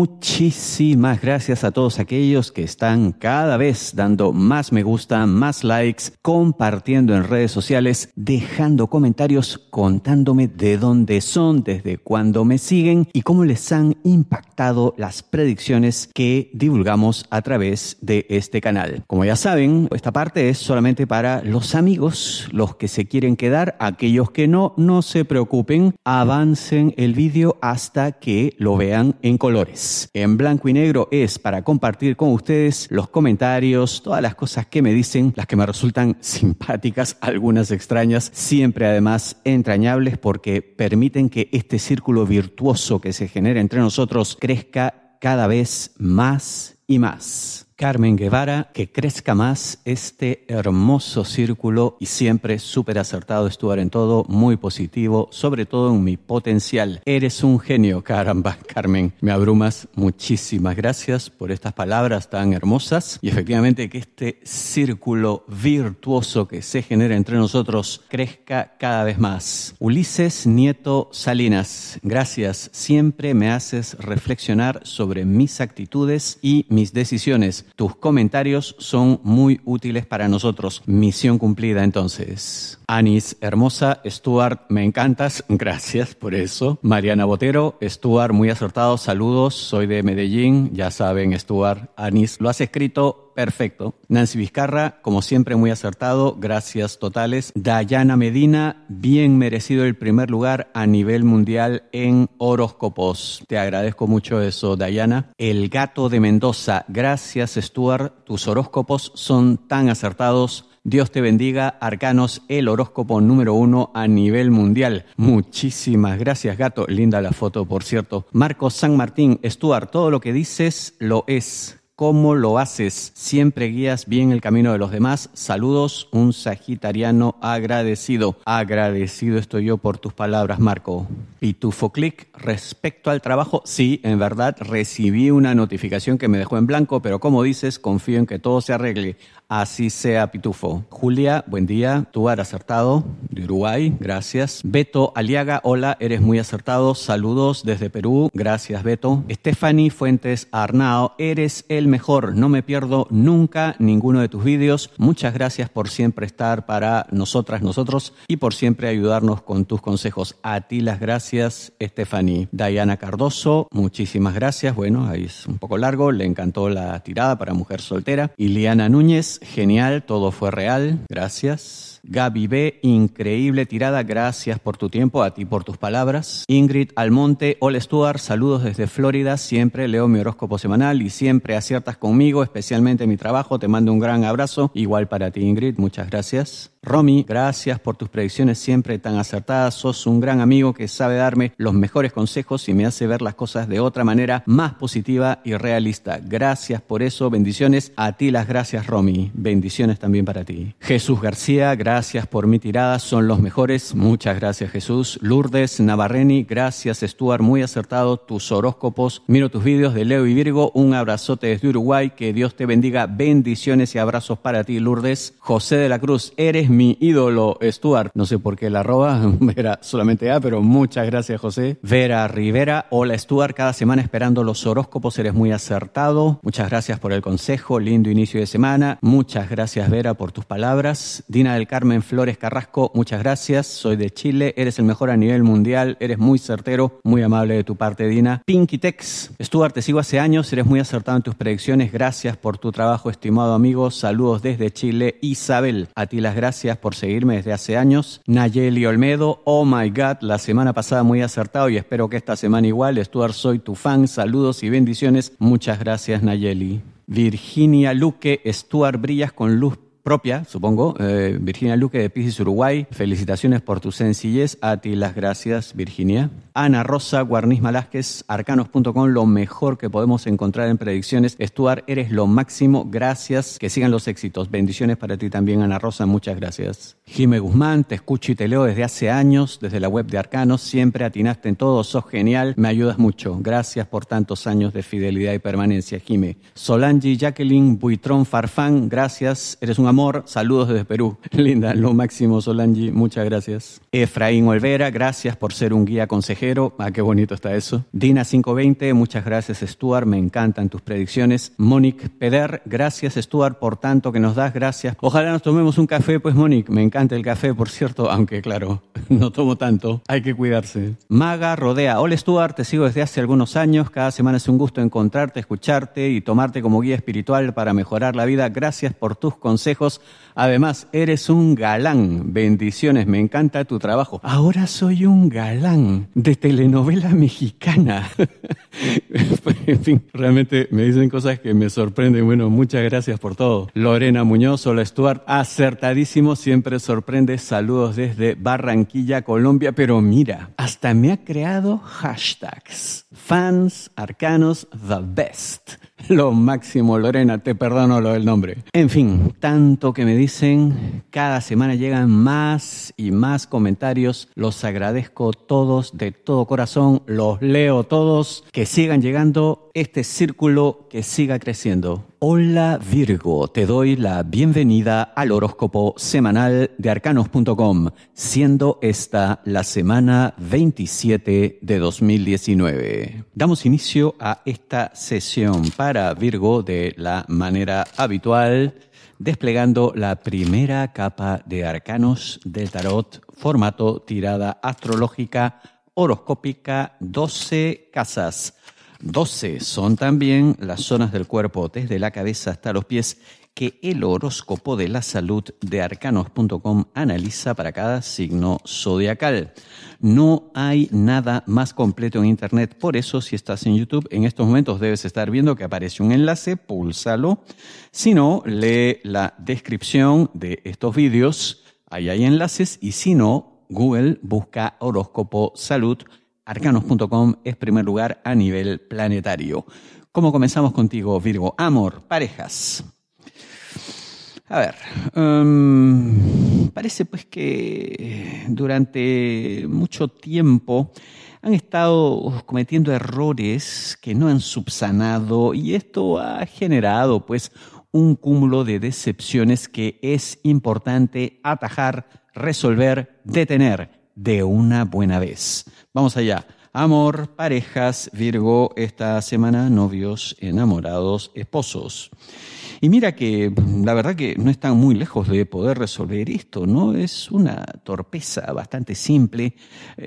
Muchísimas gracias a todos aquellos que están cada vez dando más me gusta, más likes, compartiendo en redes sociales, dejando comentarios, contándome de dónde son, desde cuándo me siguen y cómo les han impactado las predicciones que divulgamos a través de este canal. Como ya saben, esta parte es solamente para los amigos, los que se quieren quedar, aquellos que no se preocupen, avancen el vídeo hasta que lo vean en colores. En blanco y negro es para compartir con ustedes los comentarios, todas las cosas que me dicen, las que me resultan simpáticas, algunas extrañas, siempre además entrañables porque permiten que este círculo virtuoso que se genera entre nosotros crezca cada vez más y más. Carmen Guevara, que crezca más este hermoso círculo y siempre súper acertado, Stuart, en todo, muy positivo, sobre todo en mi potencial. Eres un genio, caramba, Carmen, me abrumas. Muchísimas gracias por estas palabras tan hermosas y efectivamente que este círculo virtuoso que se genera entre nosotros crezca cada vez más. Ulises Nieto Salinas, gracias, siempre me haces reflexionar sobre mis actitudes y mis decisiones. Tus comentarios son muy útiles para nosotros. Misión cumplida entonces. Anis hermosa, Stuart, me encantas, gracias por eso. Mariana Botero, Stuart, muy acertado, saludos, soy de Medellín, ya saben, Stuart, Anis, lo has escrito perfecto. Nancy Vizcarra, como siempre, muy acertado, gracias totales. Dayana Medina, bien merecido el primer lugar a nivel mundial en horóscopos. Te agradezco mucho eso, Dayana. El Gato de Mendoza, gracias, Stuart, tus horóscopos son tan acertados. Dios te bendiga, Arcanos, el horóscopo número 1 a nivel mundial. Muchísimas gracias, Gato. Linda la foto, por cierto. Marcos San Martín, Stuart, todo lo que dices lo es. ¿Cómo lo haces? Siempre guías bien el camino de los demás. Saludos, un sagitariano agradecido. Agradecido estoy yo por tus palabras, Marco. Pitufo Click, respecto al trabajo, sí, en verdad recibí una notificación que me dejó en blanco, pero como dices, confío en que todo se arregle. Así sea, Pitufo. Julia, buen día. Tú eres acertado, de Uruguay, gracias. Beto Aliaga, hola, eres muy acertado. Saludos desde Perú, gracias, Beto. Stephanie Fuentes Arnao, eres el mejor. No me pierdo nunca ninguno de tus vídeos. Muchas gracias por siempre estar para nosotros y por siempre ayudarnos con tus consejos. A ti las gracias, Stephanie. Diana Cardoso, muchísimas gracias. Bueno, ahí es un poco largo, le encantó la tirada para mujer soltera. Iliana Núñez, genial, todo fue real, gracias. Gaby B, increíble tirada, gracias por tu tiempo, a ti por tus palabras. Ingrid Almonte, hola Stuart, saludos desde Florida, siempre leo mi horóscopo semanal y siempre aciertas conmigo, especialmente en mi trabajo, te mando un gran abrazo, igual para ti Ingrid, muchas gracias. Romy, gracias por tus predicciones siempre tan acertadas, sos un gran amigo que sabe darme los mejores consejos y me hace ver las cosas de otra manera más positiva y realista. Gracias por eso, bendiciones, a ti las gracias Romy, bendiciones también para ti. Jesús García, gracias por mi tirada, son los mejores, muchas gracias Jesús. Lourdes Navarreni, gracias Stuart, muy acertado tus horóscopos, miro tus vídeos de Leo y Virgo, un abrazote desde Uruguay, que Dios te bendiga, bendiciones y abrazos para ti Lourdes. José de la Cruz, eres mi ídolo, Stuart. No sé por qué la arroba, era solamente A, pero muchas gracias, José. Vera Rivera, hola, Stuart. Cada semana esperando los horóscopos, eres muy acertado. Muchas gracias por el consejo, lindo inicio de semana. Muchas gracias, Vera, por tus palabras. Dina del Carmen Flores Carrasco, muchas gracias. Soy de Chile, eres el mejor a nivel mundial, eres muy certero, muy amable de tu parte, Dina. Pinky Tex, Stuart, te sigo hace años, eres muy acertado en tus predicciones. Gracias por tu trabajo, estimado amigo. Saludos desde Chile. Isabel, a ti las gracias por seguirme desde hace años. Nayeli Olmedo, oh my God, la semana pasada muy acertado y espero que esta semana igual. Stuart, soy tu fan, saludos y bendiciones. Muchas gracias, Nayeli. Virginia Luque, Stuart, brillas con luz propia, supongo. Virginia Luque de Piscis, Uruguay. Felicitaciones por tu sencillez. A ti las gracias, Virginia. Ana Rosa Guarniz Malásquez, arcanos.com, lo mejor que podemos encontrar en predicciones. Stuart, eres lo máximo. Gracias. Que sigan los éxitos. Bendiciones para ti también, Ana Rosa. Muchas gracias. Jime Guzmán, te escucho y te leo desde hace años, desde la web de Arcanos. Siempre atinaste en todo. Sos genial. Me ayudas mucho. Gracias por tantos años de fidelidad y permanencia, Jime. Solange Jacqueline Buitrón Farfán, gracias. Eres un amor amor, saludos desde Perú. Linda, lo máximo, Solange, muchas gracias. Efraín Olvera, gracias por ser un guía consejero. Qué bonito está eso. Dina 520, muchas gracias, Stuart, me encantan tus predicciones. Monique Peder, gracias, Stuart, por tanto que nos das, gracias. Ojalá nos tomemos un café, pues Monique, me encanta el café, por cierto, aunque claro, no tomo tanto, hay que cuidarse. Maga Rodea, hola Stuart, te sigo desde hace algunos años, cada semana es un gusto encontrarte, escucharte y tomarte como guía espiritual para mejorar la vida. Gracias por tus consejos. Además, eres un galán. Bendiciones, me encanta tu trabajo. Ahora soy un galán de telenovela mexicana. En fin, realmente me dicen cosas que me sorprenden. Bueno, muchas gracias por todo. Lorena Muñoz, hola Stuart, acertadísimo, siempre sorprende. Saludos desde Barranquilla, Colombia. Pero mira, hasta me ha creado hashtags. Fans Arcanos The Best. Lo máximo, Lorena, te perdono lo del nombre. En fin, tanto que me dicen, cada semana llegan más y más comentarios. Los agradezco todos de todo corazón, los leo todos. Que sigan llegando, este círculo que siga creciendo. Hola Virgo, te doy la bienvenida al horóscopo semanal de arcanos.com, siendo esta la semana 27 de 2019. Damos inicio a esta sesión para Virgo de la manera habitual, desplegando la primera capa de arcanos del tarot, formato tirada astrológica horoscópica 12 casas. 12 son también las zonas del cuerpo desde la cabeza hasta los pies que el horóscopo de la salud de arcanos.com analiza para cada signo zodiacal. No hay nada más completo en internet, por eso si estás en YouTube en estos momentos debes estar viendo que aparece un enlace, púlsalo. Si no, lee la descripción de estos vídeos, ahí hay enlaces, y si no, Google busca horóscopo salud. Arcanos.com es primer lugar a nivel planetario. ¿Cómo comenzamos contigo, Virgo? Amor, parejas. A ver, parece pues que durante mucho tiempo han estado cometiendo errores que no han subsanado y esto ha generado pues un cúmulo de decepciones que es importante atajar, resolver, detener de una buena vez. Vamos allá. Amor, parejas, Virgo, esta semana novios, enamorados, esposos. Y mira que la verdad que no están muy lejos de poder resolver esto, ¿no? Es una torpeza bastante simple,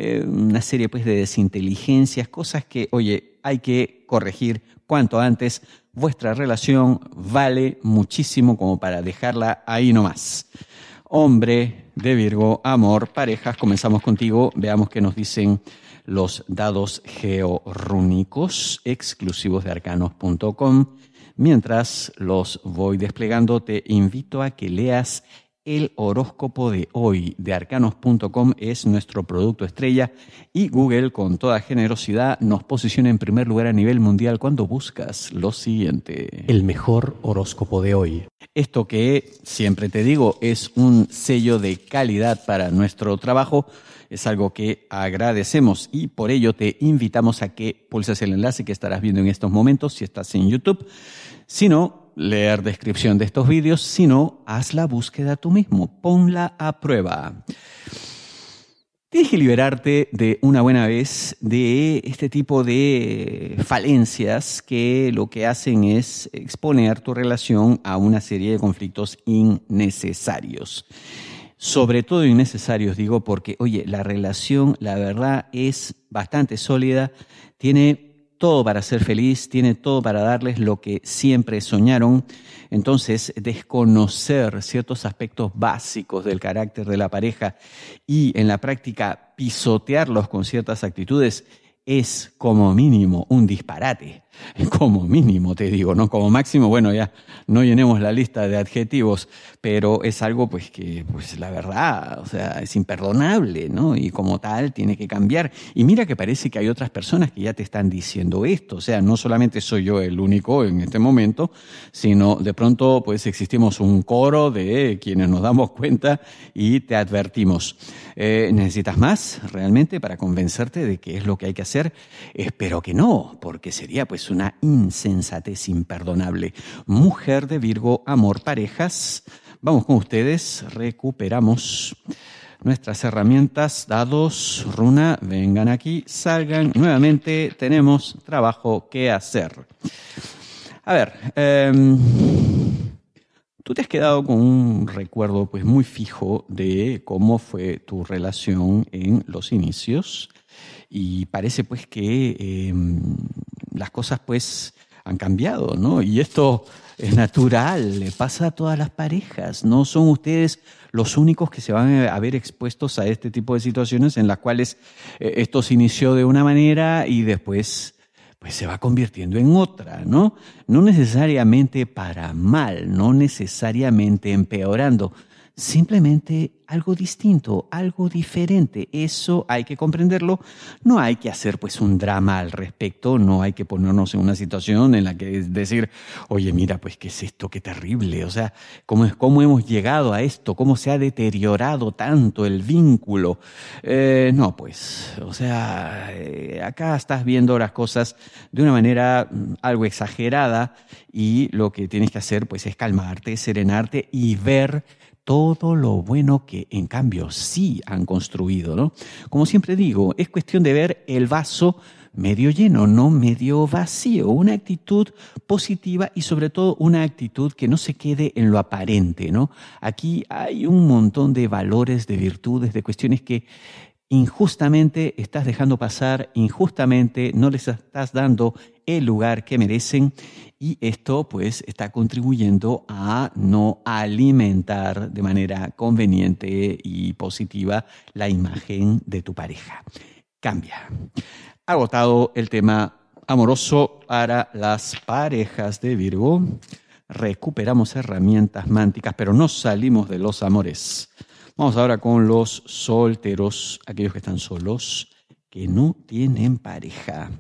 una serie pues de desinteligencias, cosas que, oye, hay que corregir cuanto antes. Vuestra relación vale muchísimo como para dejarla ahí nomás. Hombre de Virgo, amor, parejas, comenzamos contigo. Veamos qué nos dicen los dados georrúnicos exclusivos de arcanos.com. Mientras los voy desplegando, te invito a que leas el horóscopo de hoy de arcanos.com. Es nuestro producto estrella y Google, con toda generosidad, nos posiciona en primer lugar a nivel mundial cuando buscas lo siguiente: el mejor horóscopo de hoy. Esto que, siempre te digo, es un sello de calidad para nuestro trabajo. Es algo que agradecemos y por ello te invitamos a que pulses el enlace que estarás viendo en estos momentos si estás en YouTube. Si no, leer descripción de estos vídeos. Si no, haz la búsqueda tú mismo. Ponla a prueba. Tienes que liberarte de una buena vez de este tipo de falencias que lo que hacen es exponer tu relación a una serie de conflictos innecesarios. Sobre todo innecesarios, digo, porque, oye, la relación, la verdad, es bastante sólida, tiene todo para ser feliz, tiene todo para darles lo que siempre soñaron. Entonces, desconocer ciertos aspectos básicos del carácter de la pareja y en la práctica pisotearlos con ciertas actitudes es como mínimo un disparate. Como mínimo, te digo, ¿no? Como máximo, bueno, ya no llenemos la lista de adjetivos, pero es algo pues que, pues la verdad, o sea, es imperdonable, ¿no? Y como tal tiene que cambiar. Y mira que parece que hay otras personas que ya te están diciendo esto, o sea, no solamente soy yo el único en este momento, sino de pronto pues existimos un coro de quienes nos damos cuenta y te advertimos. ¿Necesitas más realmente para convencerte de qué es lo que hay que hacer? hacer? Espero que no, porque sería pues una insensatez imperdonable. Mujer de Virgo, amor, parejas. Vamos con ustedes, recuperamos nuestras herramientas, dados, runa, vengan aquí, salgan. Nuevamente tenemos trabajo que hacer. A ver, tú te has quedado con un recuerdo pues muy fijo de cómo fue tu relación en los inicios y parece pues que las cosas pues han cambiado, ¿no? Y esto es natural, le pasa a todas las parejas. No son ustedes los únicos que se van a ver expuestos a este tipo de situaciones en las cuales esto se inició de una manera y después pues se va convirtiendo en otra, ¿no? No necesariamente para mal, no necesariamente empeorando, simplemente algo distinto, algo diferente. Eso hay que comprenderlo. No hay que hacer pues un drama al respecto, no hay que ponernos en una situación en la que decir, oye, mira, pues qué es esto, qué terrible. O sea, cómo hemos llegado a esto, cómo se ha deteriorado tanto el vínculo. No, pues, o sea, acá estás viendo las cosas de una manera algo exagerada y lo que tienes que hacer pues es calmarte, serenarte y ver todo lo bueno que en cambio sí han construido, ¿no? Como siempre digo, es cuestión de ver el vaso medio lleno, no medio vacío. Una actitud positiva y sobre todo una actitud que no se quede en lo aparente, ¿no? Aquí hay un montón de valores, de virtudes, de cuestiones que injustamente estás dejando pasar, injustamente no les estás dando el lugar que merecen y esto pues está contribuyendo a no alimentar de manera conveniente y positiva la imagen de tu pareja. Cambia. Agotado el tema amoroso para las parejas de Virgo. Recuperamos herramientas mánticas, pero no salimos de los amores. Vamos ahora con los solteros, aquellos que están solos, que no tienen pareja.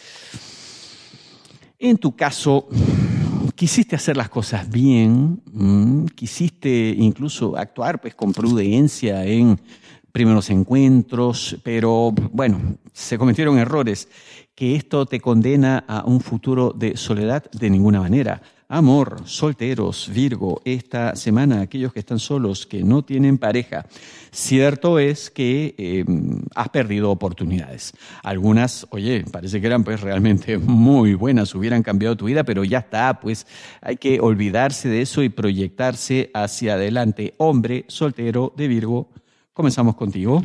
En tu caso, quisiste hacer las cosas bien, quisiste incluso actuar pues, con prudencia en primeros encuentros, pero bueno, se cometieron errores. Que esto te condena a un futuro de soledad de ninguna manera. Amor, solteros, Virgo, esta semana, aquellos que están solos, que no tienen pareja, cierto es que has perdido oportunidades. Algunas, oye, parece que eran pues realmente muy buenas, hubieran cambiado tu vida, pero ya está, pues hay que olvidarse de eso y proyectarse hacia adelante. Hombre, soltero, de Virgo, comenzamos contigo.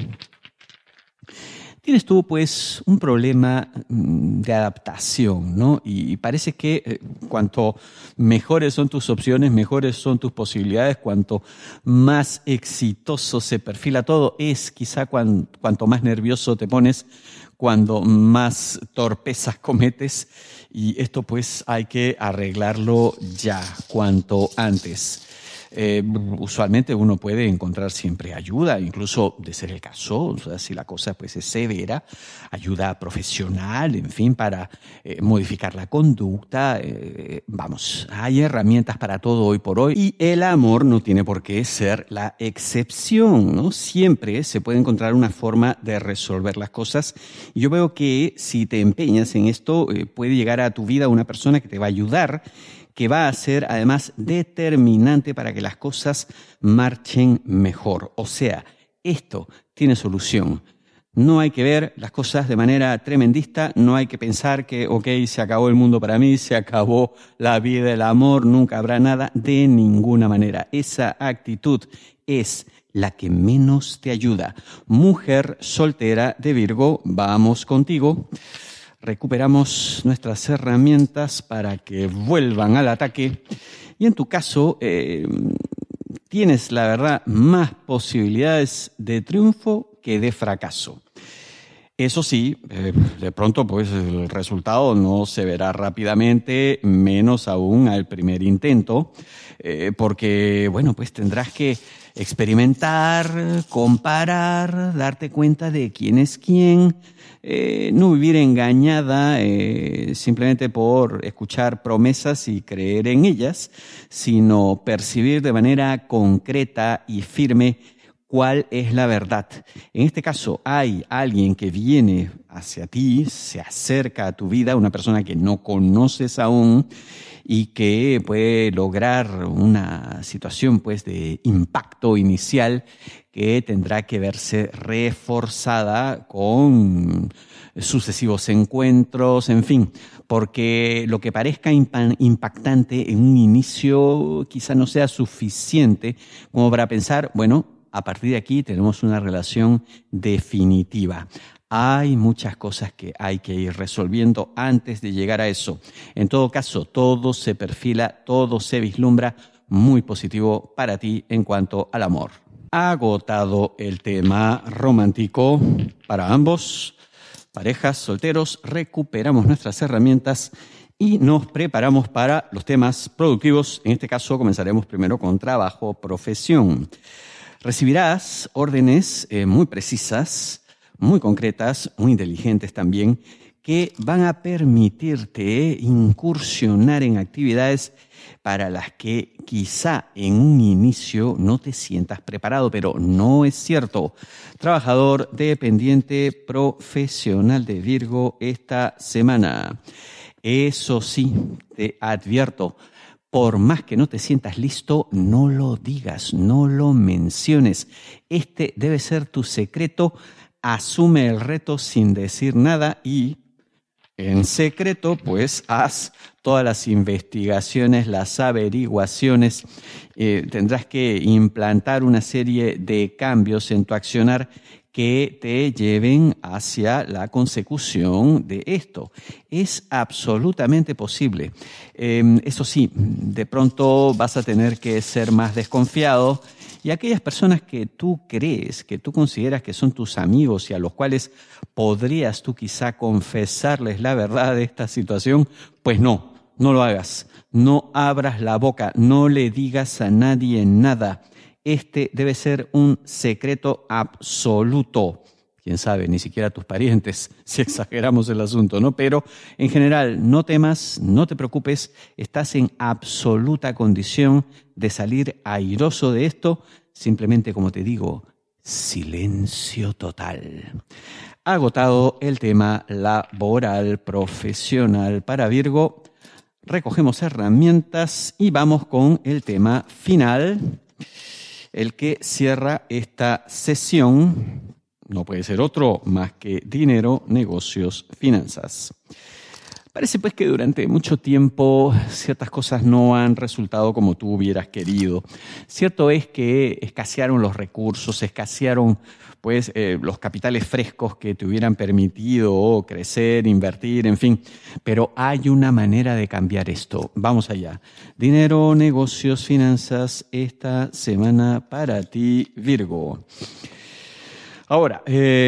Tienes tú, pues, un problema de adaptación, ¿no? Y parece que cuanto mejores son tus opciones, mejores son tus posibilidades, cuanto más exitoso se perfila todo, es quizá cuanto más nervioso te pones, cuando más torpezas cometes, y esto, pues, hay que arreglarlo ya, cuanto antes. Usualmente uno puede encontrar siempre ayuda, incluso de ser el caso, o sea, si la cosa pues es severa, ayuda profesional, en fin, para modificar la conducta. Vamos, hay herramientas para todo hoy por hoy y el amor no tiene por qué ser la excepción, ¿no? Siempre se puede encontrar una forma de resolver las cosas. Yo veo que si te empeñas en esto, puede llegar a tu vida una persona que te va a ayudar, que va a ser además determinante para que las cosas marchen mejor. O sea, esto tiene solución. No hay que ver las cosas de manera tremendista, no hay que pensar que, ok, se acabó el mundo para mí, se acabó la vida, el amor, nunca habrá nada, de ninguna manera. Esa actitud es la que menos te ayuda. Mujer soltera de Virgo, vamos contigo. Recuperamos nuestras herramientas para que vuelvan al ataque. Y en tu caso, tienes, la verdad, más posibilidades de triunfo que de fracaso. Eso sí, de pronto pues el resultado no se verá rápidamente, menos aún al primer intento, porque, bueno, pues tendrás que experimentar, comparar, darte cuenta de quién es quién, no vivir engañada simplemente por escuchar promesas y creer en ellas, sino percibir de manera concreta y firme cuál es la verdad. En este caso, hay alguien que viene hacia ti, se acerca a tu vida, una persona que no conoces aún y que puede lograr una situación pues de impacto inicial que tendrá que verse reforzada con sucesivos encuentros, en fin, porque lo que parezca impactante en un inicio quizá no sea suficiente como para pensar, bueno, a partir de aquí tenemos una relación definitiva. Hay muchas cosas que hay que ir resolviendo antes de llegar a eso. En todo caso, todo se perfila, todo se vislumbra muy positivo para ti en cuanto al amor. Agotado el tema romántico para ambos, parejas, solteros, recuperamos nuestras herramientas y nos preparamos para los temas productivos. En este caso comenzaremos primero con trabajo, profesión. Recibirás órdenes muy precisas, muy concretas, muy inteligentes también, que van a permitirte incursionar en actividades para las que quizá en un inicio no te sientas preparado, pero no es cierto. Trabajador dependiente profesional de Virgo esta semana. Eso sí, te advierto, por más que no te sientas listo, no lo digas, no lo menciones. Este debe ser tu secreto. Asume el reto sin decir nada y en secreto, pues, haz todas las investigaciones, las averiguaciones. Tendrás que implantar una serie de cambios en tu accionar que te lleven hacia la consecución de esto. Es absolutamente posible. Eso sí, de pronto vas a tener que ser más desconfiado y aquellas personas que tú crees, que tú consideras que son tus amigos y a los cuales podrías tú quizá confesarles la verdad de esta situación, pues no lo hagas. No abras la boca, no le digas a nadie nada. Este debe ser un secreto absoluto. Quién sabe, ni siquiera tus parientes, si exageramos el asunto, ¿no? Pero en general, no temas, no te preocupes, estás en absoluta condición de salir airoso de esto. Simplemente, como te digo, silencio total. Agotado el tema laboral, profesional para Virgo, recogemos herramientas y vamos con el tema final, el que cierra esta sesión. No puede ser otro más que dinero, negocios, finanzas. Parece pues que durante mucho tiempo ciertas cosas no han resultado como tú hubieras querido. Cierto es que escasearon los recursos, escasearon pues los capitales frescos que te hubieran permitido crecer, invertir, en fin. Pero hay una manera de cambiar esto. Vamos allá. Dinero, negocios, finanzas, esta semana para ti, Virgo. Ahora,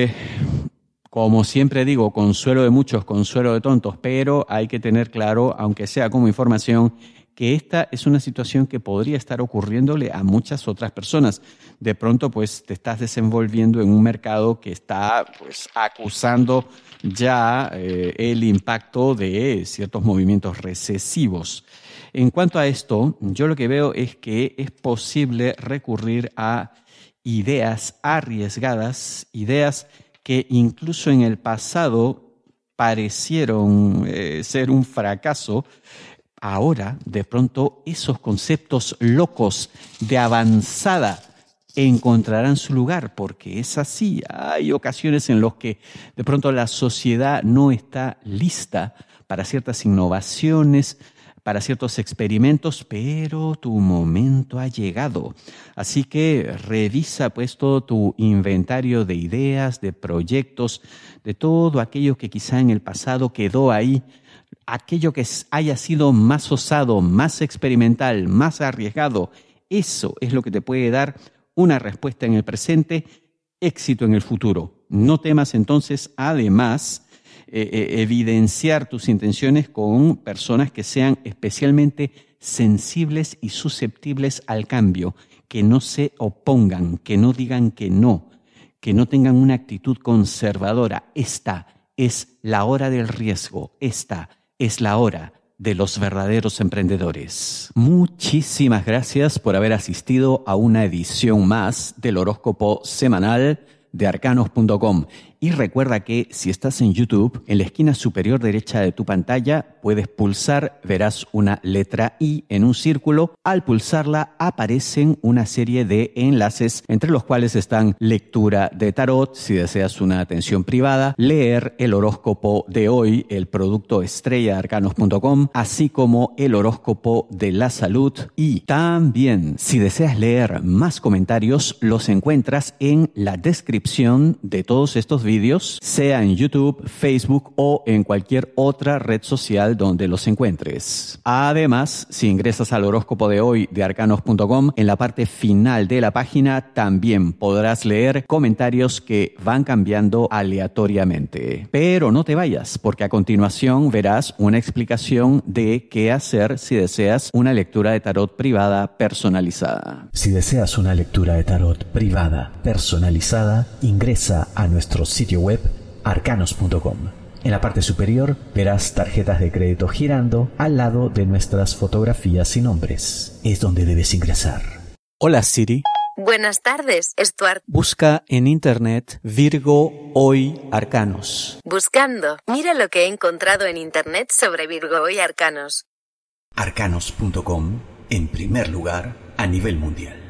como siempre digo, consuelo de muchos, consuelo de tontos, pero hay que tener claro, aunque sea como información, que esta es una situación que podría estar ocurriéndole a muchas otras personas. De pronto, pues, te estás desenvolviendo en un mercado que está, pues, acusando ya el impacto de ciertos movimientos recesivos. En cuanto a esto, yo lo que veo es que es posible recurrir a ideas arriesgadas, ideas que incluso en el pasado parecieron ser un fracaso. Ahora, de pronto, esos conceptos locos de avanzada encontrarán su lugar, porque es así. Hay ocasiones en las que de pronto la sociedad no está lista para ciertas innovaciones, para ciertos experimentos, pero tu momento ha llegado. Así que revisa pues todo tu inventario de ideas, de proyectos, de todo aquello que quizá en el pasado quedó ahí, aquello que haya sido más osado, más experimental, más arriesgado. Eso es lo que te puede dar una respuesta en el presente, éxito en el futuro. No temas entonces, además, evidenciar tus intenciones con personas que sean especialmente sensibles y susceptibles al cambio, que no se opongan, que no digan que no tengan una actitud conservadora. Esta es la hora del riesgo, esta es la hora de los verdaderos emprendedores. Muchísimas gracias por haber asistido a una edición más del horóscopo semanal de arcanos.com. Y recuerda que si estás en YouTube, en la esquina superior derecha de tu pantalla puedes pulsar, verás una letra I en un círculo. Al pulsarla aparecen una serie de enlaces, entre los cuales están lectura de tarot, si deseas una atención privada, leer el horóscopo de hoy, el producto estrella de arcanos.com, así como el horóscopo de la salud. Y también, si deseas leer más comentarios, los encuentras en la descripción de todos estos vídeos, sea en YouTube, Facebook o en cualquier otra red social donde los encuentres. Además, si ingresas al horóscopo de hoy de arcanos.com, en la parte final de la página también podrás leer comentarios que van cambiando aleatoriamente. Pero no te vayas, porque a continuación verás una explicación de qué hacer si deseas una lectura de tarot privada personalizada. Si deseas una lectura de tarot privada personalizada, ingresa a nuestro sitio web arcanos.com. En la parte superior verás tarjetas de crédito girando al lado de nuestras fotografías y nombres. Es donde debes ingresar. Hola Siri. Buenas tardes, Stuart. Busca en internet Virgo Hoy Arcanos. Buscando. Mira lo que he encontrado en internet sobre Virgo Hoy Arcanos. Arcanos.com, en primer lugar a nivel mundial.